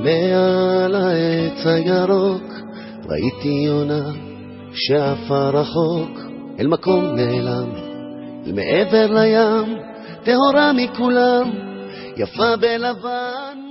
מעל העץ הירוק ראיתי יונה שעפה רחוק אל מקום נעלם, אל מעבר לים, טהורה מכולם, יפה בלבן